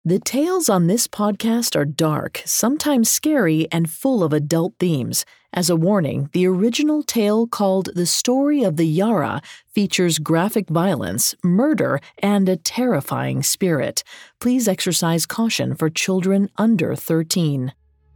The tales on this podcast are dark, sometimes scary, and full of adult themes. As a warning, the original tale called The Story of the Yara features graphic violence, murder, and a terrifying spirit. Please exercise caution for children under 13.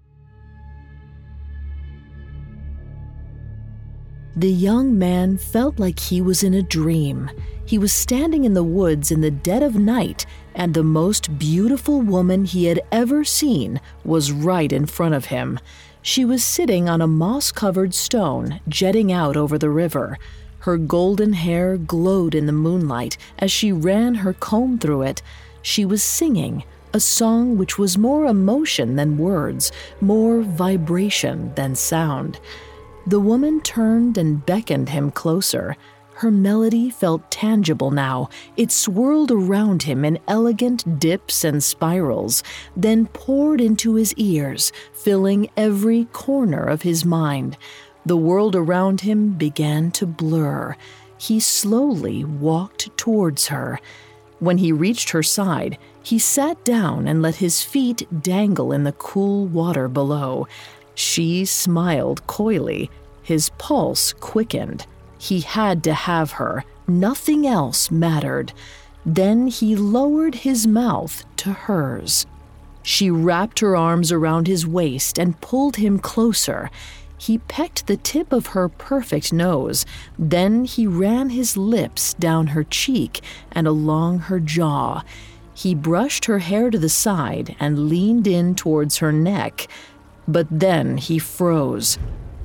The young man felt like he was in a dream. He was standing in the woods in the dead of night, and the most beautiful woman he had ever seen was right in front of him. She was sitting on a moss-covered stone jetting out over the river. Her golden hair glowed in the moonlight as she ran her comb through it. She was singing a song which was more emotion than words, more vibration than sound. The woman turned and beckoned him closer. Her melody felt tangible now. It swirled around him in elegant dips and spirals, then poured into his ears, filling every corner of his mind. The world around him began to blur. He slowly walked towards her. When he reached her side, he sat down and let his feet dangle in the cool water below. She smiled coyly. His pulse quickened. He had to have her. Nothing else mattered. Then he lowered his mouth to hers. She wrapped her arms around his waist and pulled him closer. He pecked the tip of her perfect nose. Then he ran his lips down her cheek and along her jaw. He brushed her hair to the side and leaned in towards her neck. But then he froze.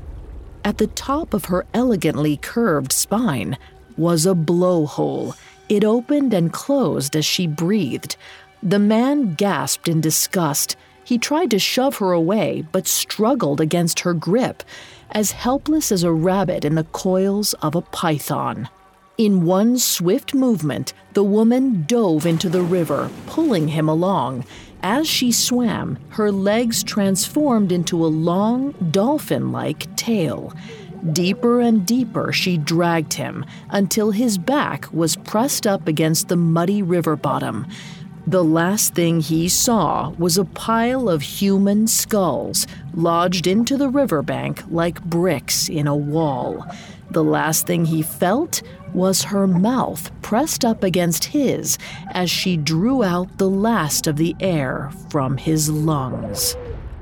At the top of her elegantly curved spine was a blowhole. It opened and closed as she breathed. The man gasped in disgust. He tried to shove her away, but struggled against her grip, as helpless as a rabbit in the coils of a python. In one swift movement, the woman dove into the river, pulling him along. As she swam, her legs transformed into a long, dolphin-like tail. Deeper and deeper she dragged him, until his back was pressed up against the muddy river bottom. The last thing he saw was a pile of human skulls, lodged into the riverbank like bricks in a wall. The last thing he felt was her mouth pressed up against his as she drew out the last of the air from his lungs.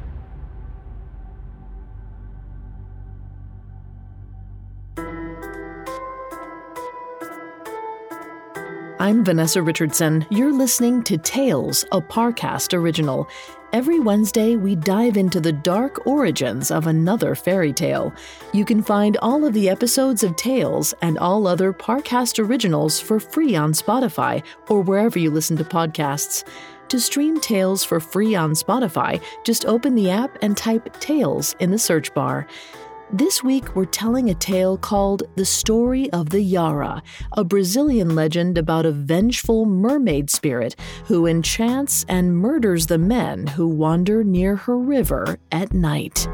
I'm Vanessa Richardson. You're listening to Tales, a Parcast original. Every Wednesday, we dive into the dark origins of another fairy tale. You can find all of the episodes of Tales and all other Parcast originals for free on Spotify or wherever you listen to podcasts. To stream Tales for free on Spotify, just open the app and type Tales in the search bar. This week, we're telling a tale called The Story of the Yara, a Brazilian legend about a vengeful mermaid spirit who enchants and murders the men who wander near her river at night.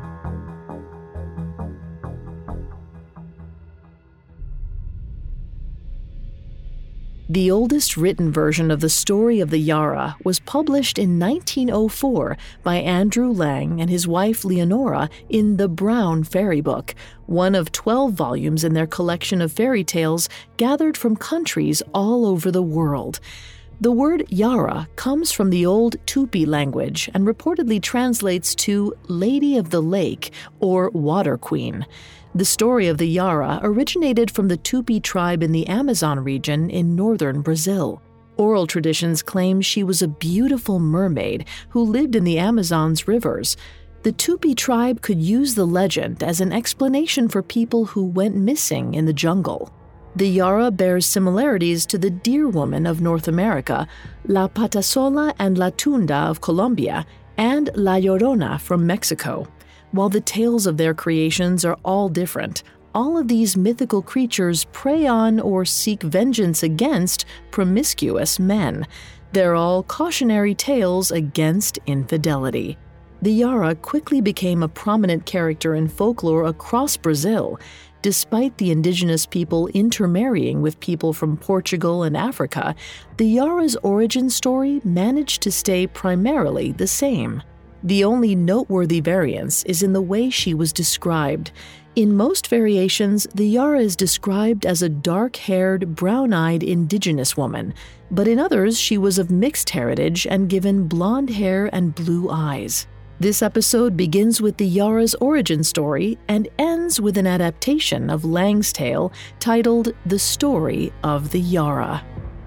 The oldest written version of the story of the Yara was published in 1904 by Andrew Lang and his wife Leonora in The Brown Fairy Book, one of 12 volumes in their collection of fairy tales gathered from countries all over the world. The word Yara comes from the old Tupi language and reportedly translates to Lady of the Lake or Water Queen. The story of the Yara originated from the Tupi tribe in the Amazon region in northern Brazil. Oral traditions claim she was a beautiful mermaid who lived in the Amazon's rivers. The Tupi tribe could use the legend as an explanation for people who went missing in the jungle. The Yara bears similarities to the Deer Woman of North America, La Patasola and La Tunda of Colombia, and La Llorona from Mexico. While the tales of their creations are all different, all of these mythical creatures prey on or seek vengeance against promiscuous men. They're all cautionary tales against infidelity. The Yara quickly became a prominent character in folklore across Brazil. Despite the indigenous people intermarrying with people from Portugal and Africa, the Yara's origin story managed to stay primarily the same. The only noteworthy variance is in the way she was described. In most variations, the Yara is described as a dark-haired, brown-eyed indigenous woman, but in others she was of mixed heritage and given blonde hair and blue eyes. This episode begins with the Yara's origin story and ends with an adaptation of Lang's tale titled The Story of the Yara.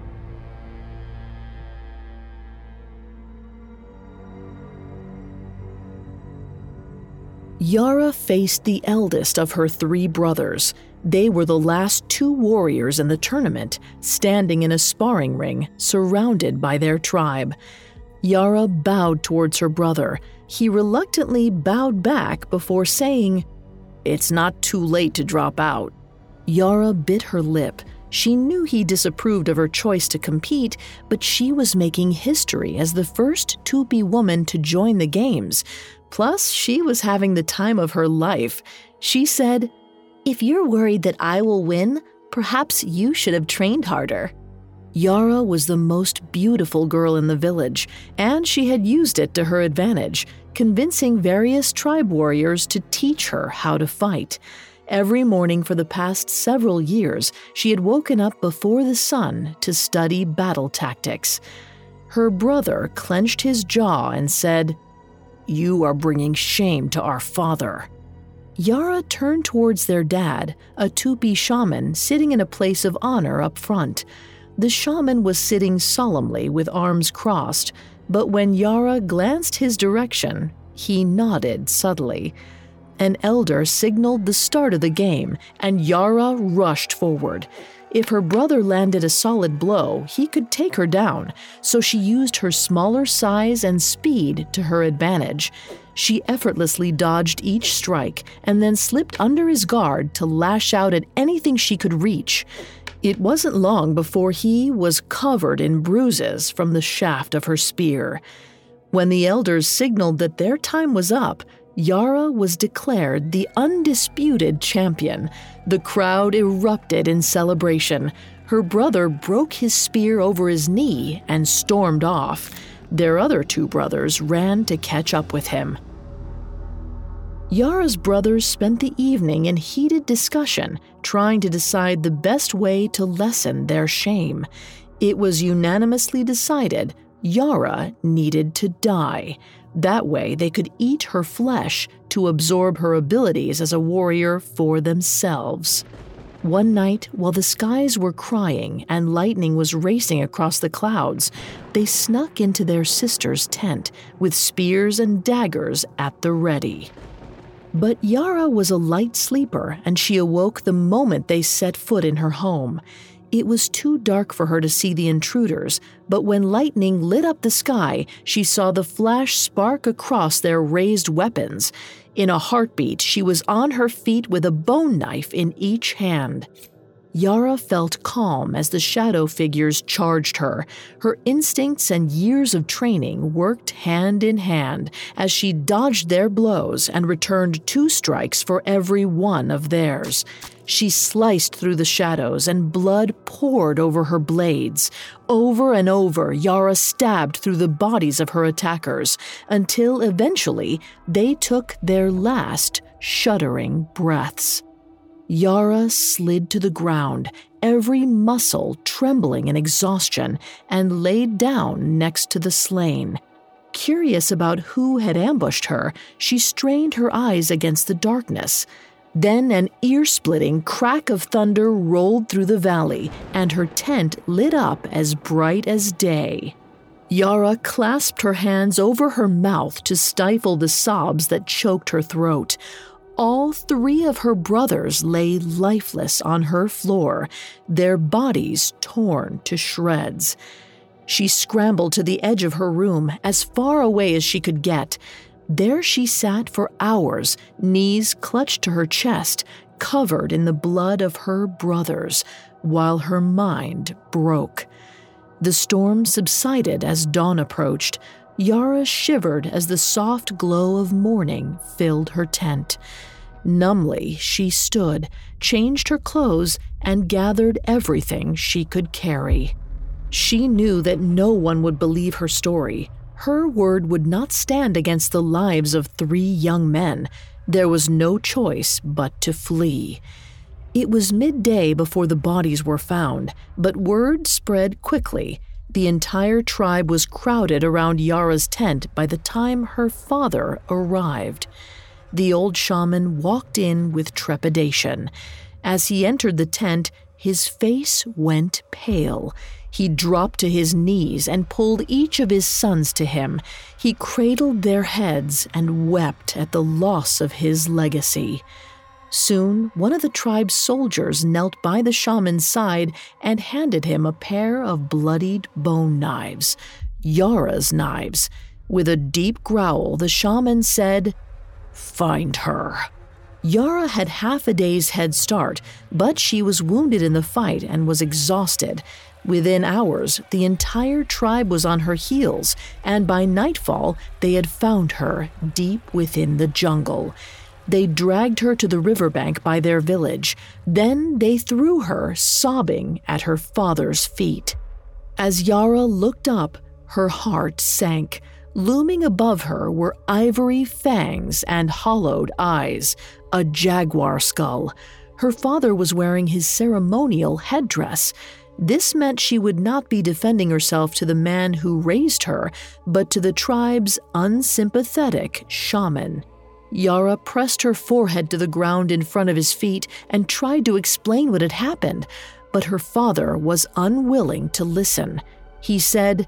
Yara faced the eldest of her 3 brothers. They were the last 2 warriors in the tournament, standing in a sparring ring, surrounded by their tribe. Yara bowed towards her brother. He reluctantly bowed back before saying, "It's not too late to drop out." Yara bit her lip. She knew he disapproved of her choice to compete, but she was making history as the first Tupi woman to join the games. Plus, she was having the time of her life. She said, "If you're worried that I will win, perhaps you should have trained harder." Yara was the most beautiful girl in the village, and she had used it to her advantage, convincing various tribe warriors to teach her how to fight. Every morning for the past several years, she had woken up before the sun to study battle tactics. Her brother clenched his jaw and said, "You are bringing shame to our father." Yara turned towards their dad, a Tupi shaman sitting in a place of honor up front. The shaman was sitting solemnly with arms crossed, but when Yara glanced his direction, he nodded subtly. An elder signaled the start of the game, and Yara rushed forward. If her brother landed a solid blow, he could take her down, so she used her smaller size and speed to her advantage. She effortlessly dodged each strike and then slipped under his guard to lash out at anything she could reach. It wasn't long before he was covered in bruises from the shaft of her spear. When the elders signaled that their time was up, Yara was declared the undisputed champion. The crowd erupted in celebration. Her brother broke his spear over his knee and stormed off. Their other 2 brothers ran to catch up with him. Yara's brothers spent the evening in heated discussion, trying to decide the best way to lessen their shame. It was unanimously decided Yara needed to die. That way they could eat her flesh to absorb her abilities as a warrior for themselves. One night, while the skies were crying and lightning was racing across the clouds, they snuck into their sister's tent with spears and daggers at the ready. But Yara was a light sleeper, and she awoke the moment they set foot in her home. It was too dark for her to see the intruders, but when lightning lit up the sky, she saw the flash spark across their raised weapons. In a heartbeat, she was on her feet with a bone knife in each hand. Yara felt calm as the shadow figures charged her. Her instincts and years of training worked hand in hand as she dodged their blows and returned 2 strikes for every one of theirs. She sliced through the shadows and blood poured over her blades. Over and over, Yara stabbed through the bodies of her attackers until eventually they took their last shuddering breaths. Yara slid to the ground, every muscle trembling in exhaustion, and laid down next to the slain. Curious about who had ambushed her, she strained her eyes against the darkness. Then an ear-splitting crack of thunder rolled through the valley, and her tent lit up as bright as day. Yara clasped her hands over her mouth to stifle the sobs that choked her throat. All 3 of her brothers lay lifeless on her floor, their bodies torn to shreds. She scrambled to the edge of her room, as far away as she could get. There she sat for hours, knees clutched to her chest, covered in the blood of her brothers, while her mind broke. The storm subsided as dawn approached. Yara shivered as the soft glow of morning filled her tent. Numbly, she stood, changed her clothes, and gathered everything she could carry. She knew that no one would believe her story. Her word would not stand against the lives of 3 young men. There was no choice but to flee. It was midday before the bodies were found, but word spread quickly. The entire tribe was crowded around Yara's tent by the time her father arrived. The old shaman walked in with trepidation. As he entered the tent, his face went pale. He dropped to his knees and pulled each of his sons to him. He cradled their heads and wept at the loss of his legacy. Soon, one of the tribe's soldiers knelt by the shaman's side and handed him a pair of bloodied bone knives, Yara's knives. With a deep growl, the shaman said, "Find her." Yara had half a day's head start, but she was wounded in the fight and was exhausted. Within hours, the entire tribe was on her heels, and by nightfall, they had found her deep within the jungle. They dragged her to the riverbank by their village. Then they threw her, sobbing, at her father's feet. As Yara looked up, her heart sank. Looming above her were ivory fangs and hollowed eyes, a jaguar skull. Her father was wearing his ceremonial headdress. This meant she would not be defending herself to the man who raised her, but to the tribe's unsympathetic shaman. Yara pressed her forehead to the ground in front of his feet and tried to explain what had happened, but her father was unwilling to listen. He said,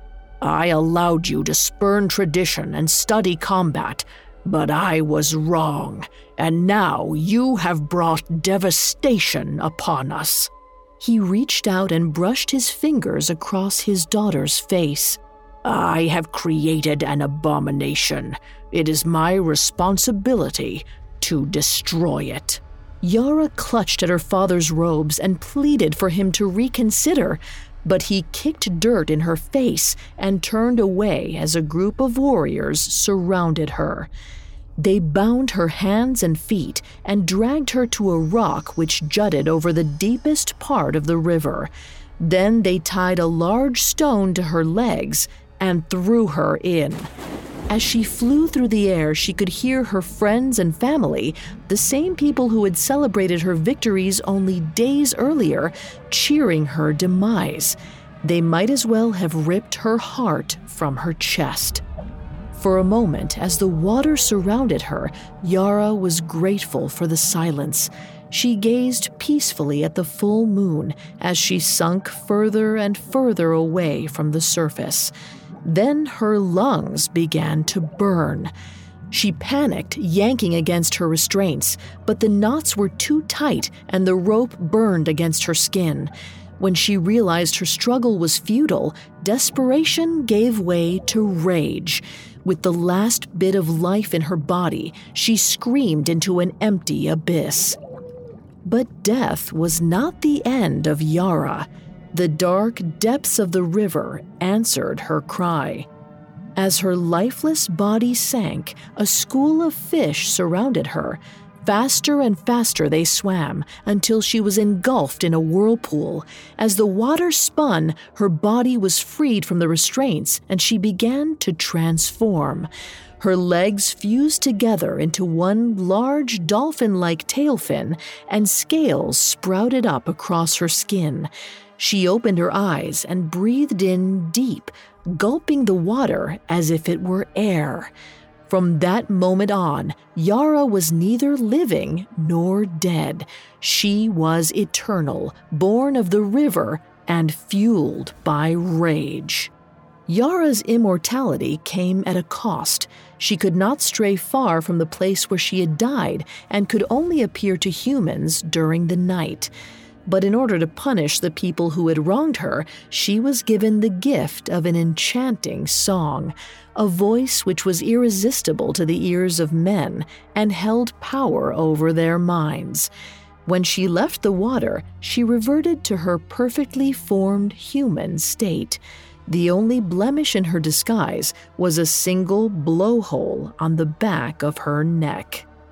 "I allowed you to spurn tradition and study combat, but I was wrong, and now you have brought devastation upon us." He reached out and brushed his fingers across his daughter's face. "I have created an abomination. It is my responsibility to destroy it." Yara clutched at her father's robes and pleaded for him to reconsider, but he kicked dirt in her face and turned away as a group of warriors surrounded her. They bound her hands and feet and dragged her to a rock which jutted over the deepest part of the river. Then they tied a large stone to her legs and threw her in. As she flew through the air, she could hear her friends and family, the same people who had celebrated her victories only days earlier, cheering her demise. They might as well have ripped her heart from her chest. For a moment, as the water surrounded her, Yara was grateful for the silence. She gazed peacefully at the full moon as she sunk further and further away from the surface. Then her lungs began to burn. She panicked, yanking against her restraints, but the knots were too tight and the rope burned against her skin. When she realized her struggle was futile, desperation gave way to rage. With the last bit of life in her body, she screamed into an empty abyss. But death was not the end of Yara. The dark depths of the river answered her cry. As her lifeless body sank, a school of fish surrounded her. Faster and faster they swam until she was engulfed in a whirlpool. As the water spun, her body was freed from the restraints and she began to transform. Her legs fused together into one large dolphin-like tail fin, and scales sprouted up across her skin. She opened her eyes and breathed in deep, gulping the water as if it were air. From that moment on, Yara was neither living nor dead. She was eternal, born of the river and fueled by rage. Yara's immortality came at a cost. She could not stray far from the place where she had died and could only appear to humans during the night. But in order to punish the people who had wronged her, she was given the gift of an enchanting song, a voice which was irresistible to the ears of men and held power over their minds. When she left the water, she reverted to her perfectly formed human state. The only blemish in her disguise was a single blowhole on the back of her neck.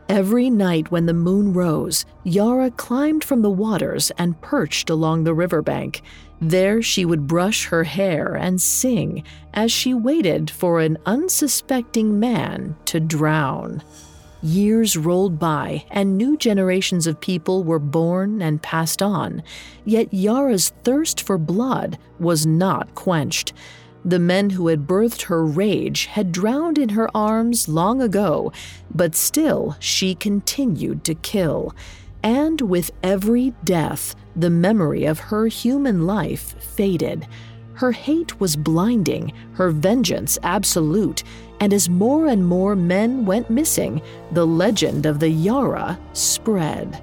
Every night when the moon rose, Yara climbed from the waters and perched along the riverbank. There she would brush her hair and sing as she waited for an unsuspecting man to drown. Years rolled by and new generations of people were born and passed on, yet Yara's thirst for blood was not quenched. The men who had birthed her rage had drowned in her arms long ago, but still she continued to kill. And with every death, the memory of her human life faded. Her hate was blinding, her vengeance absolute, and as more and more men went missing, the legend of the Yara spread.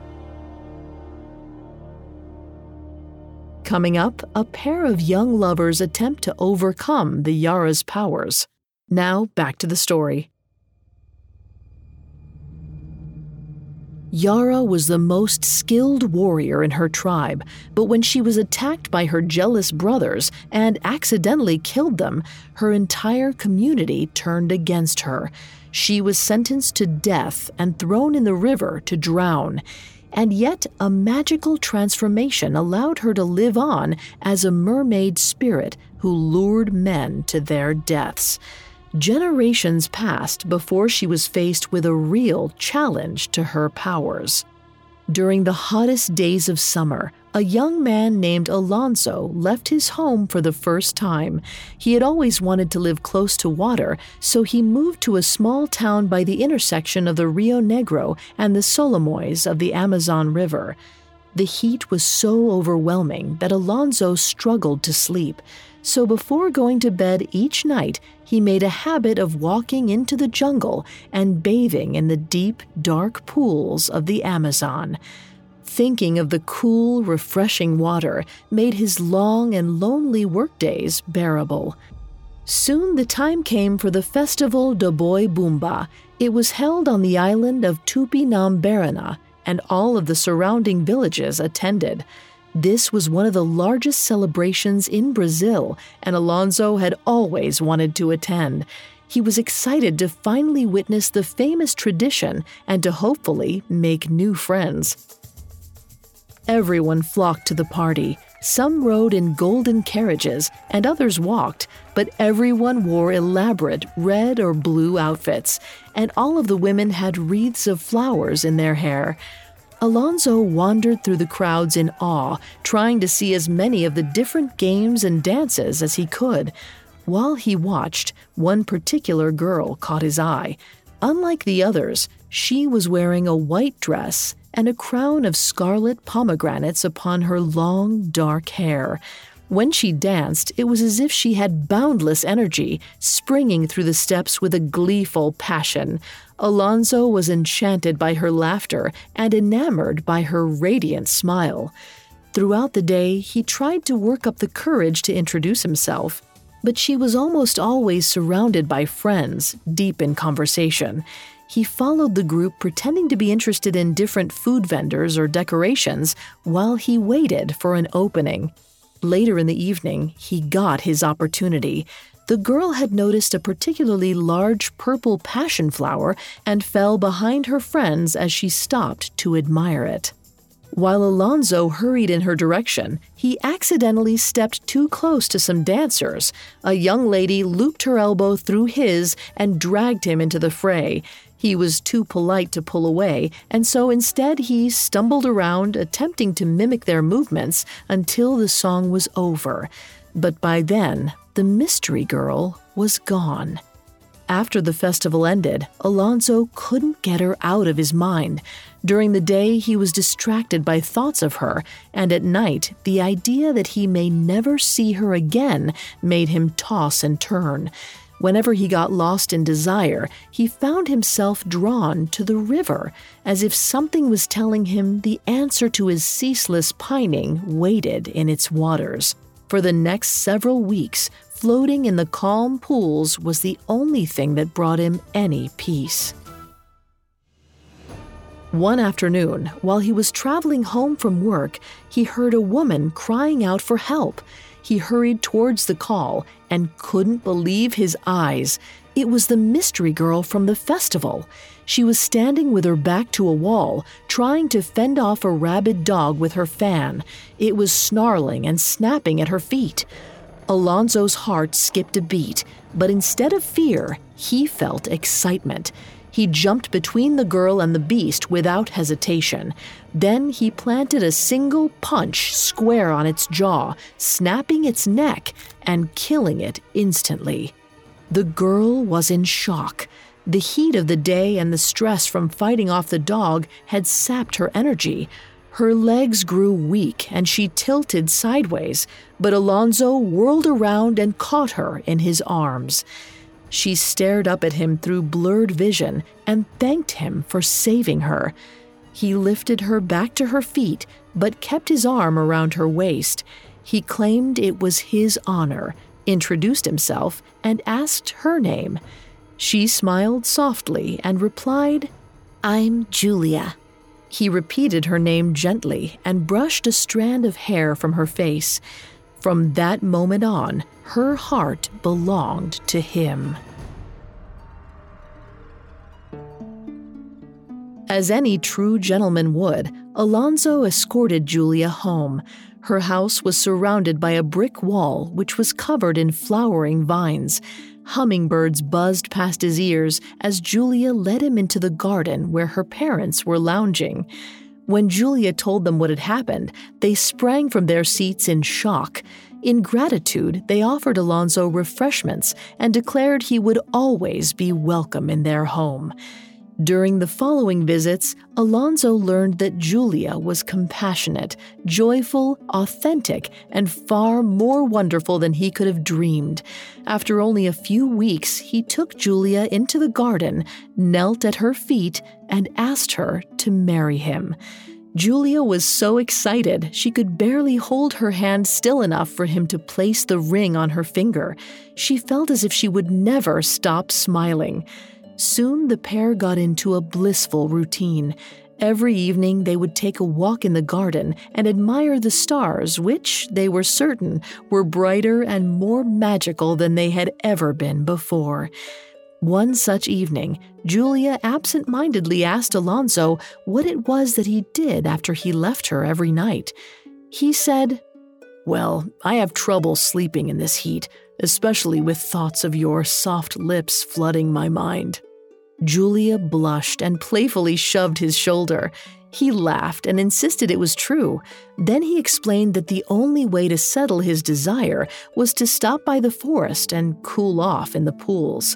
Coming up, a pair of young lovers attempt to overcome the Yara's powers. Now, back to the story. Yara was the most skilled warrior in her tribe, but when she was attacked by her jealous brothers and accidentally killed them, her entire community turned against her. She was sentenced to death and thrown in the river to drown. And yet a magical transformation allowed her to live on as a mermaid spirit who lured men to their deaths. Generations passed before she was faced with a real challenge to her powers. During the hottest days of summer, a young man named Alonso left his home for the first time. He had always wanted to live close to water, so he moved to a small town by the intersection of the Rio Negro and the Solimoes of the Amazon River. The heat was so overwhelming that Alonso struggled to sleep. So before going to bed each night, he made a habit of walking into the jungle and bathing in the deep, dark pools of the Amazon. Thinking of the cool, refreshing water made his long and lonely workdays bearable. Soon the time came for the festival do Boi Bumba. It was held on the island of Tupinambarana, and all of the surrounding villages attended. This was one of the largest celebrations in Brazil, and Alonso had always wanted to attend. He was excited to finally witness the famous tradition and to hopefully make new friends. Everyone flocked to the party. Some rode in golden carriages and others walked, but everyone wore elaborate red or blue outfits, and all of the women had wreaths of flowers in their hair. Alonso wandered through the crowds in awe, trying to see as many of the different games and dances as he could. While he watched, one particular girl caught his eye. Unlike the others, she was wearing a white dress and a crown of scarlet pomegranates upon her long, dark hair. When she danced, it was as if she had boundless energy, springing through the steps with a gleeful passion. Alonso was enchanted by her laughter and enamored by her radiant smile. Throughout the day, he tried to work up the courage to introduce himself, but she was almost always surrounded by friends, deep in conversation. He followed the group, pretending to be interested in different food vendors or decorations, while he waited for an opening. Later in the evening, he got his opportunity. The girl had noticed a particularly large purple passion flower and fell behind her friends as she stopped to admire it. While Alonso hurried in her direction, he accidentally stepped too close to some dancers. A young lady looped her elbow through his and dragged him into the fray. He was too polite to pull away, and so instead he stumbled around, attempting to mimic their movements until the song was over. But by then, the mystery girl was gone. After the festival ended, Alonso couldn't get her out of his mind. During the day, he was distracted by thoughts of her, and at night, the idea that he may never see her again made him toss and turn. Whenever he got lost in desire, he found himself drawn to the river, as if something was telling him the answer to his ceaseless pining waited in its waters. For the next several weeks, floating in the calm pools was the only thing that brought him any peace. One afternoon, while he was traveling home from work, he heard a woman crying out for help. He hurried towards the call, and couldn't believe his eyes. It was the mystery girl from the festival. She was standing with her back to a wall, trying to fend off a rabid dog with her fan. It was snarling and snapping at her feet. Alonzo's heart skipped a beat, but instead of fear, he felt excitement. He jumped between the girl and the beast without hesitation. Then he planted a single punch square on its jaw, snapping its neck and killing it instantly. The girl was in shock. The heat of the day and the stress from fighting off the dog had sapped her energy. Her legs grew weak and she tilted sideways, but Alonzo whirled around and caught her in his arms. She stared up at him through blurred vision and thanked him for saving her. He lifted her back to her feet, but kept his arm around her waist. He claimed it was his honor, introduced himself, and asked her name. She smiled softly and replied, "I'm Julia." He repeated her name gently and brushed a strand of hair from her face. From that moment on, her heart belonged to him. As any true gentleman would, Alonzo escorted Julia home. Her house was surrounded by a brick wall which was covered in flowering vines. Hummingbirds buzzed past his ears as Julia led him into the garden where her parents were lounging. When Julia told them what had happened, they sprang from their seats in shock. In gratitude, they offered Alonzo refreshments and declared he would always be welcome in their home. During the following visits, Alonzo learned that Julia was compassionate, joyful, authentic, and far more wonderful than he could have dreamed. After only a few weeks, he took Julia into the garden, knelt at her feet, and asked her to marry him. Julia was so excited she could barely hold her hand still enough for him to place the ring on her finger. She felt as if she would never stop smiling. Soon the pair got into a blissful routine. Every evening they would take a walk in the garden and admire the stars, which, they were certain, were brighter and more magical than they had ever been before. One such evening, Julia absent-mindedly asked Alonzo what it was that he did after he left her every night. He said, "Well, I have trouble sleeping in this heat, especially with thoughts of your soft lips flooding my mind." Julia blushed and playfully shoved his shoulder. He laughed and insisted it was true. Then he explained that the only way to settle his desire was to stop by the forest and cool off in the pools.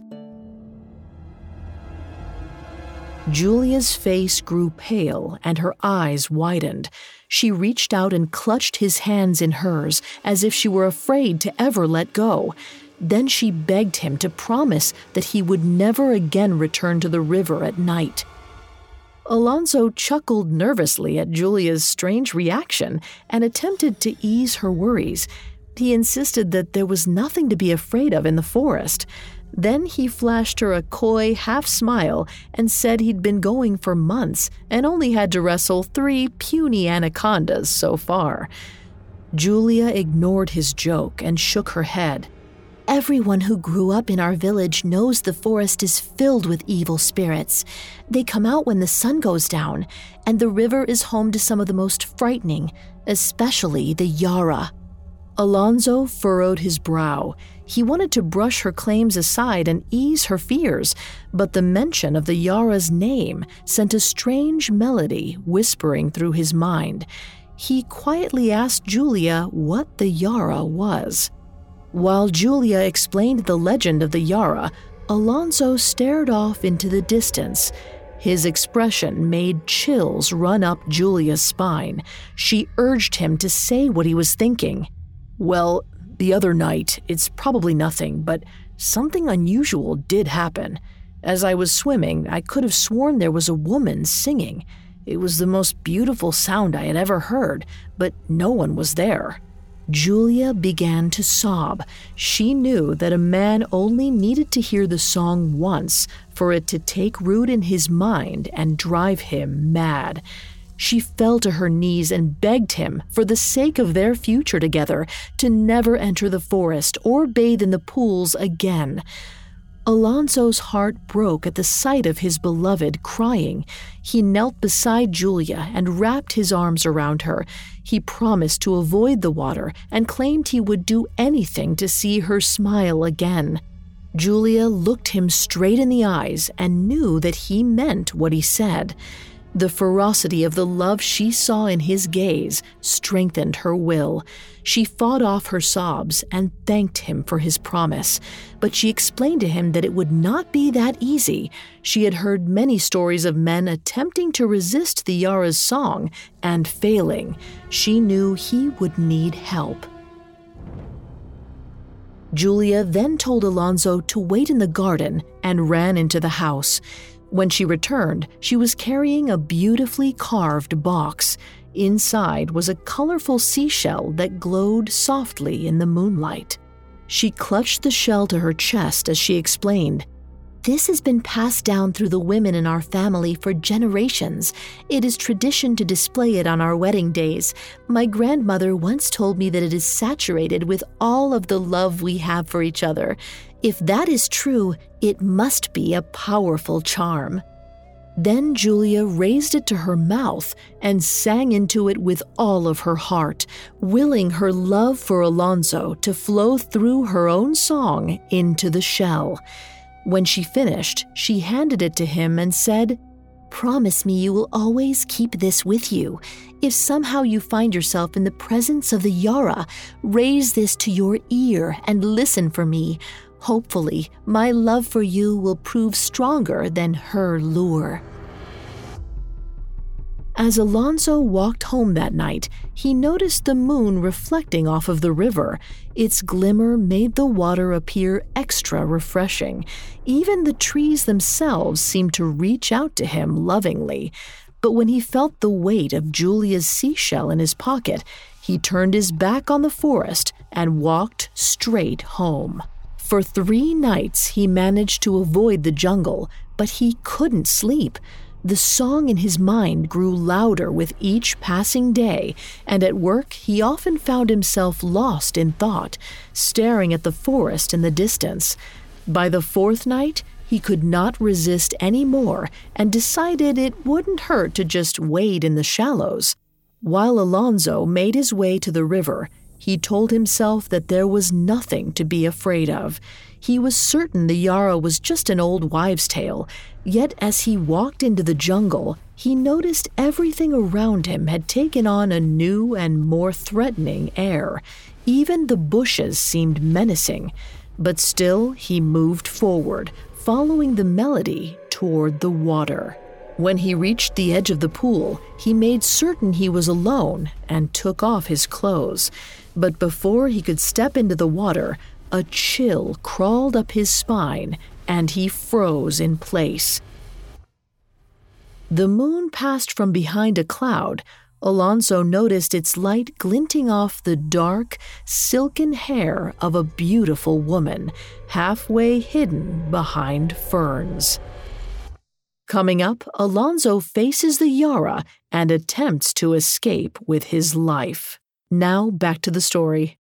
Julia's face grew pale and her eyes widened. She reached out and clutched his hands in hers as if she were afraid to ever let go. Then she begged him to promise that he would never again return to the river at night. Alonzo chuckled nervously at Julia's strange reaction and attempted to ease her worries. He insisted that there was nothing to be afraid of in the forest. Then he flashed her a coy half-smile and said he'd been going for months and only had to wrestle 3 puny anacondas so far. Julia ignored his joke and shook her head. "Everyone who grew up in our village knows the forest is filled with evil spirits. They come out when the sun goes down, and the river is home to some of the most frightening, especially the Yara." Alonzo furrowed his brow. He wanted to brush her claims aside and ease her fears, but the mention of the Yara's name sent a strange melody whispering through his mind. He quietly asked Julia what the Yara was. While Julia explained the legend of the Yara, Alonzo stared off into the distance. His expression made chills run up Julia's spine. She urged him to say what he was thinking. "Well, the other night, it's probably nothing, but something unusual did happen. As I was swimming, I could have sworn there was a woman singing. It was the most beautiful sound I had ever heard, but no one was there." Julia began to sob. She knew that a man only needed to hear the song once for it to take root in his mind and drive him mad. She fell to her knees and begged him, for the sake of their future together, to never enter the forest or bathe in the pools again. Alonso's heart broke at the sight of his beloved crying. He knelt beside Julia and wrapped his arms around her. He promised to avoid the water and claimed he would do anything to see her smile again. Julia looked him straight in the eyes and knew that he meant what he said. The ferocity of the love she saw in his gaze strengthened her will. She fought off her sobs and thanked him for his promise, but she explained to him that it would not be that easy. She had heard many stories of men attempting to resist the Yara's song and failing. She knew he would need help. Julia then told Alonso to wait in the garden and ran into the house. When she returned, she was carrying a beautifully carved box. Inside was a colorful seashell that glowed softly in the moonlight. She clutched the shell to her chest as she explained, "This has been passed down through the women in our family for generations. It is tradition to display it on our wedding days. My grandmother once told me that it is saturated with all of the love we have for each other. If that is true, it must be a powerful charm." Then Julia raised it to her mouth and sang into it with all of her heart, willing her love for Alonso to flow through her own song into the shell. When she finished, she handed it to him and said, "Promise me you will always keep this with you. If somehow you find yourself in the presence of the Yara, raise this to your ear and listen for me. Hopefully, my love for you will prove stronger than her lure." As Alonso walked home that night, he noticed the moon reflecting off of the river. Its glimmer made the water appear extra refreshing. Even the trees themselves seemed to reach out to him lovingly. But when he felt the weight of Julia's seashell in his pocket, he turned his back on the forest and walked straight home. For 3 nights, he managed to avoid the jungle, but he couldn't sleep. The song in his mind grew louder with each passing day, and at work he often found himself lost in thought, staring at the forest in the distance. By the 4th night, he could not resist any more and decided it wouldn't hurt to just wade in the shallows. While Alonso made his way to the river, he told himself that there was nothing to be afraid of. He was certain the Yara was just an old wives' tale, yet as he walked into the jungle, he noticed everything around him had taken on a new and more threatening air. Even the bushes seemed menacing, but still he moved forward, following the melody toward the water. When he reached the edge of the pool, he made certain he was alone and took off his clothes. But before he could step into the water, a chill crawled up his spine and he froze in place. The moon passed from behind a cloud. Alonso noticed its light glinting off the dark, silken hair of a beautiful woman, halfway hidden behind ferns. Coming up, Alonso faces the Yara and attempts to escape with his life. Now back to the story.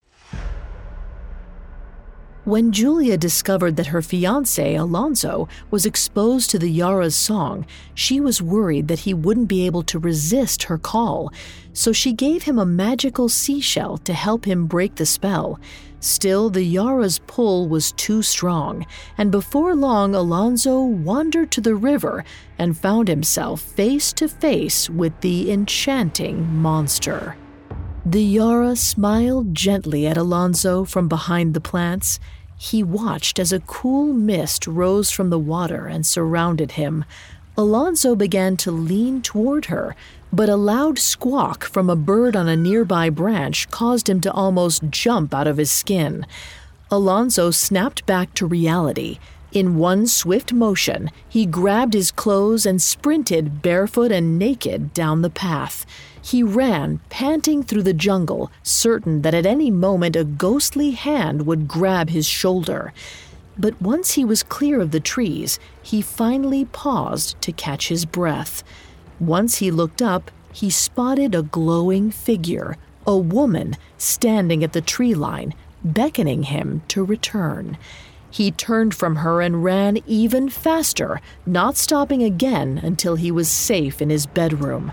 When Julia discovered that her fiancé, Alonso, was exposed to the Yara's song, she was worried that he wouldn't be able to resist her call, so she gave him a magical seashell to help him break the spell. Still, the Yara's pull was too strong, and before long Alonso wandered to the river and found himself face to face with the enchanting monster. The Yara smiled gently at Alonso from behind the plants. He watched as a cool mist rose from the water and surrounded him. Alonso began to lean toward her, but a loud squawk from a bird on a nearby branch caused him to almost jump out of his skin. Alonso snapped back to reality. In one swift motion, he grabbed his clothes and sprinted barefoot and naked down the path. He ran, panting through the jungle, certain that at any moment a ghostly hand would grab his shoulder. But once he was clear of the trees, he finally paused to catch his breath. Once he looked up, he spotted a glowing figure, a woman standing at the tree line, beckoning him to return. He turned from her and ran even faster, not stopping again until he was safe in his bedroom.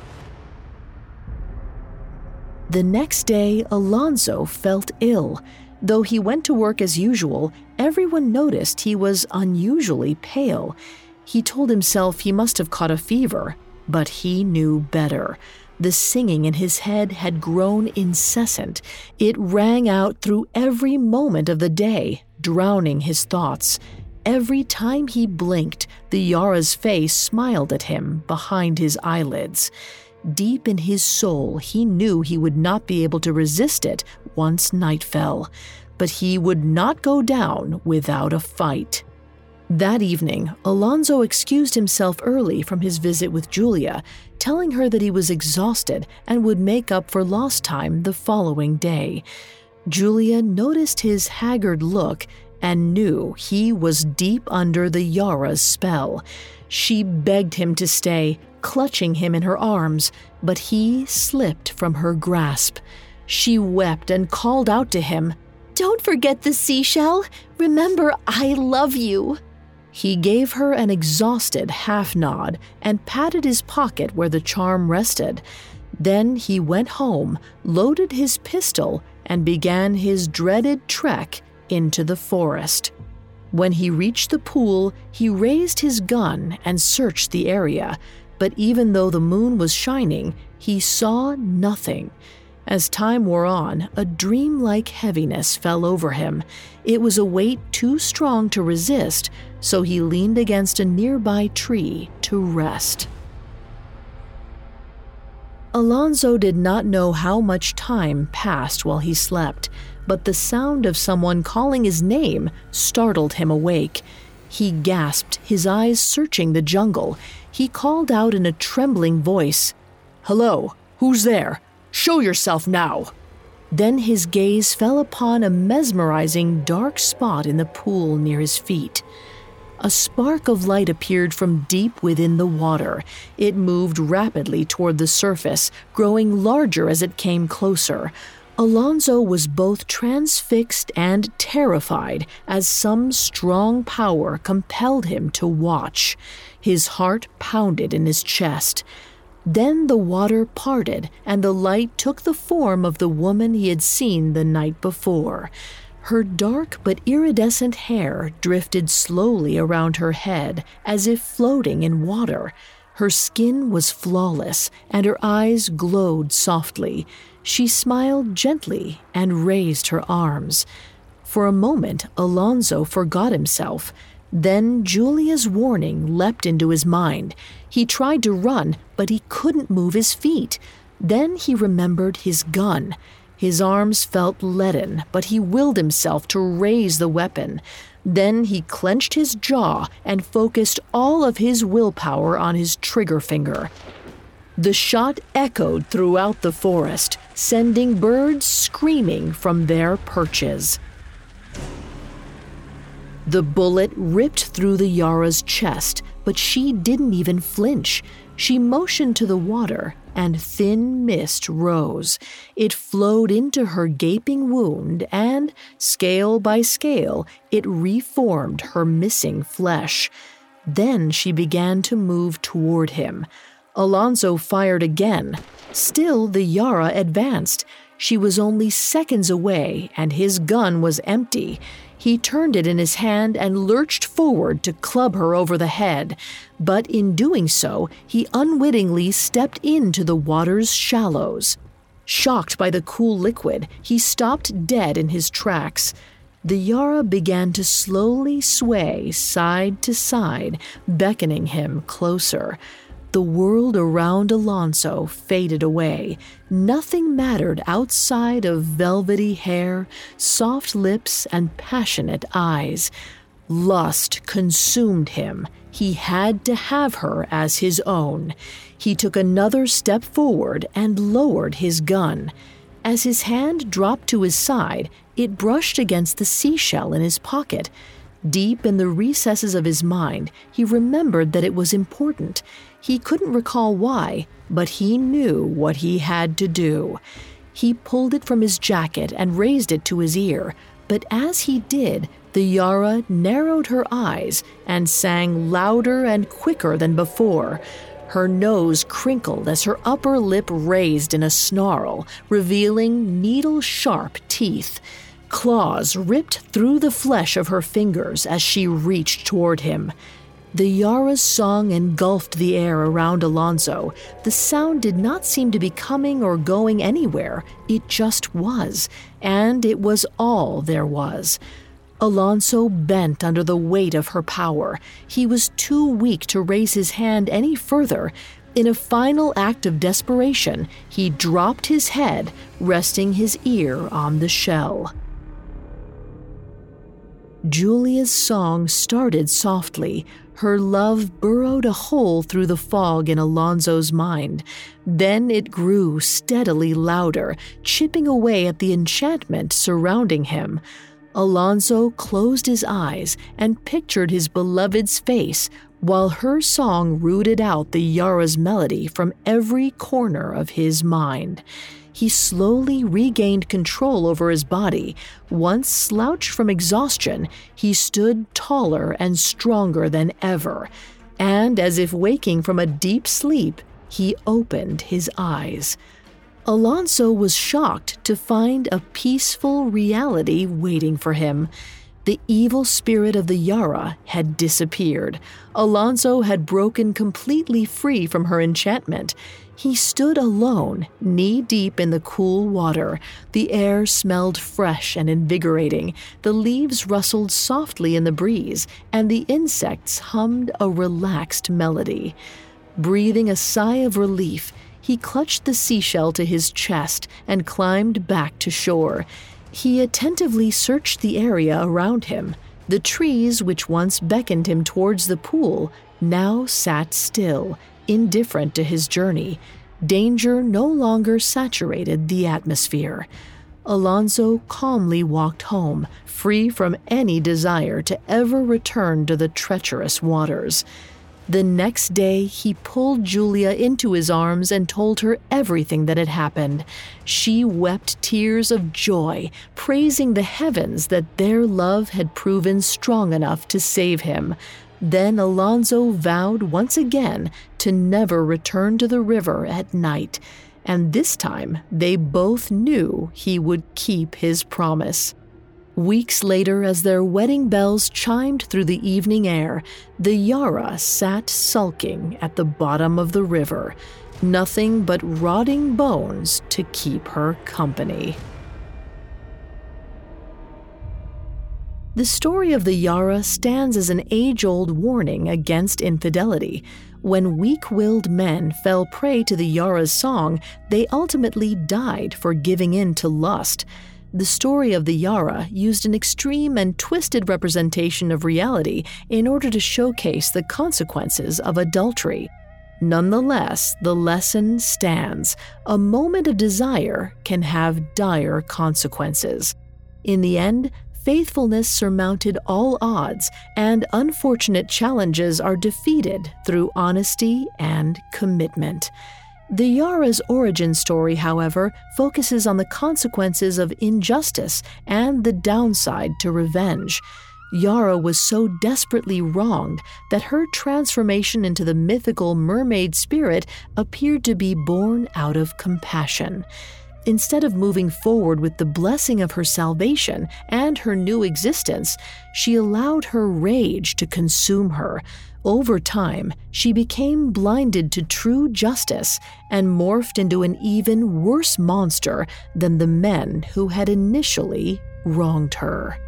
The next day, Alonzo felt ill. Though he went to work as usual, everyone noticed he was unusually pale. He told himself he must have caught a fever, but he knew better. The singing in his head had grown incessant. It rang out through every moment of the day, drowning his thoughts. Every time he blinked, the Yara's face smiled at him behind his eyelids. Deep in his soul, he knew he would not be able to resist it once night fell, but he would not go down without a fight. That evening, Alonzo excused himself early from his visit with Julia, telling her that he was exhausted and would make up for lost time the following day. Julia noticed his haggard look and knew he was deep under the Yara's spell. She begged him to stay, clutching him in her arms, but he slipped from her grasp. She wept and called out to him, "Don't forget the seashell. Remember, I love you." He gave her an exhausted half-nod and patted his pocket where the charm rested. Then he went home, loaded his pistol, and began his dreaded trek into the forest. When he reached the pool, he raised his gun and searched the area, but even though the moon was shining, he saw nothing. As time wore on, a dreamlike heaviness fell over him. It was a weight too strong to resist, so he leaned against a nearby tree to rest. Alonzo did not know how much time passed while he slept, but the sound of someone calling his name startled him awake. He gasped, his eyes searching the jungle. He called out in a trembling voice, "Hello, who's there? Show yourself now!" Then his gaze fell upon a mesmerizing dark spot in the pool near his feet. A spark of light appeared from deep within the water. It moved rapidly toward the surface, growing larger as it came closer. Alonzo was both transfixed and terrified as some strong power compelled him to watch. His heart pounded in his chest. Then the water parted and the light took the form of the woman he had seen the night before. Her dark but iridescent hair drifted slowly around her head as if floating in water. Her skin was flawless and her eyes glowed softly. She smiled gently and raised her arms. For a moment, Alonzo forgot himself. Then Julia's warning leapt into his mind. He tried to run, but he couldn't move his feet. Then he remembered his gun. His arms felt leaden, but he willed himself to raise the weapon. Then he clenched his jaw and focused all of his willpower on his trigger finger. The shot echoed throughout the forest, sending birds screaming from their perches. The bullet ripped through the Yara's chest, but she didn't even flinch. She motioned to the water, and thin mist rose. It flowed into her gaping wound, and, scale by scale, it reformed her missing flesh. Then she began to move toward him. Alonzo fired again. Still, the Yara advanced. She was only seconds away, and his gun was empty. He turned it in his hand and lurched forward to club her over the head. But in doing so, he unwittingly stepped into the water's shallows. Shocked by the cool liquid, he stopped dead in his tracks. The Yara began to slowly sway side to side, beckoning him closer. The world around Alonzo faded away. Nothing mattered outside of velvety hair, soft lips, and passionate eyes. Lust consumed him. He had to have her as his own. He took another step forward and lowered his gun. As his hand dropped to his side, it brushed against the seashell in his pocket. Deep in the recesses of his mind, he remembered that it was important. He couldn't recall why, but he knew what he had to do. He pulled it from his jacket and raised it to his ear, but as he did, the Yara narrowed her eyes and sang louder and quicker than before. Her nose crinkled as her upper lip raised in a snarl, revealing needle-sharp teeth. Claws ripped through the flesh of her fingers as she reached toward him. The Yara's song engulfed the air around Alonso. The sound did not seem to be coming or going anywhere. It just was, and it was all there was. Alonso bent under the weight of her power. He was too weak to raise his hand any further. In a final act of desperation, he dropped his head, resting his ear on the shell. Julia's song started softly. Her love burrowed a hole through the fog in Alonso's mind. Then it grew steadily louder, chipping away at the enchantment surrounding him. Alonso closed his eyes and pictured his beloved's face, while her song rooted out the Yara's melody from every corner of his mind. He slowly regained control over his body. Once slouched from exhaustion, he stood taller and stronger than ever. And as if waking from a deep sleep, he opened his eyes. Alonso was shocked to find a peaceful reality waiting for him. The evil spirit of the Yara had disappeared. Alonso had broken completely free from her enchantment. He stood alone, knee-deep in the cool water. The air smelled fresh and invigorating. The leaves rustled softly in the breeze, and the insects hummed a relaxed melody. Breathing a sigh of relief, he clutched the seashell to his chest and climbed back to shore. He attentively searched the area around him. The trees, which once beckoned him towards the pool, now sat still, indifferent to his journey. Danger no longer saturated the atmosphere. Alonso calmly walked home, free from any desire to ever return to the treacherous waters. The next day, he pulled Julia into his arms and told her everything that had happened. She wept tears of joy, praising the heavens that their love had proven strong enough to save him. Then Alonso vowed once again to never return to the river at night, and this time they both knew he would keep his promise. Weeks later, as their wedding bells chimed through the evening air, the Yara sat sulking at the bottom of the river, nothing but rotting bones to keep her company. The story of the Yara stands as an age-old warning against infidelity. When weak-willed men fell prey to the Yara's song, they ultimately died for giving in to lust. The story of the Yara used an extreme and twisted representation of reality in order to showcase the consequences of adultery. Nonetheless, the lesson stands. A moment of desire can have dire consequences. In the end, faithfulness surmounted all odds, and unfortunate challenges are defeated through honesty and commitment. The Yara's origin story, however, focuses on the consequences of injustice and the downside to revenge. Yara was so desperately wronged that her transformation into the mythical mermaid spirit appeared to be born out of compassion. Instead of moving forward with the blessing of her salvation and her new existence, she allowed her rage to consume her. Over time, she became blinded to true justice and morphed into an even worse monster than the men who had initially wronged her.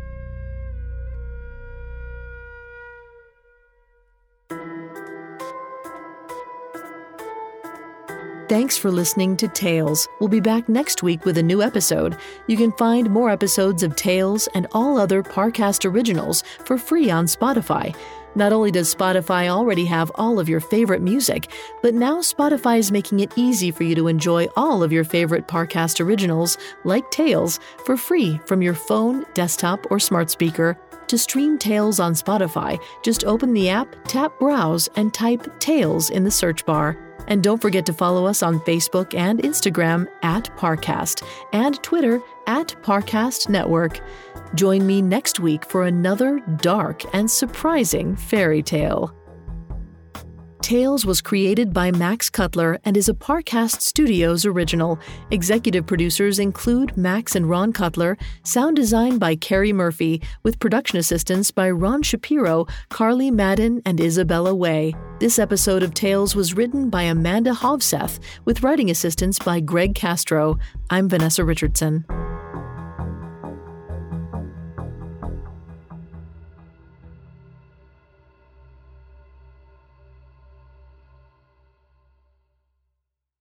Thanks for listening to Tales. We'll be back next week with a new episode. You can find more episodes of Tales and all other Parcast originals for free on Spotify. Not only does Spotify already have all of your favorite music, but now Spotify is making it easy for you to enjoy all of your favorite Parcast originals, like Tales, for free from your phone, desktop, or smart speaker. To stream Tales on Spotify, just open the app, tap Browse, and type Tales in the search bar. And don't forget to follow us on Facebook and Instagram @Parcast and Twitter @Parcast Network. Join me next week for another dark and surprising fairy tale. Tales was created by Max Cutler and is a Parcast Studios original. Executive producers include Max and Ron Cutler, sound design by Carrie Murphy, with production assistance by Ron Shapiro, Carly Madden, and Isabella Way. This episode of Tales was written by Amanda Hovseth, with writing assistance by Greg Castro. I'm Vanessa Richardson.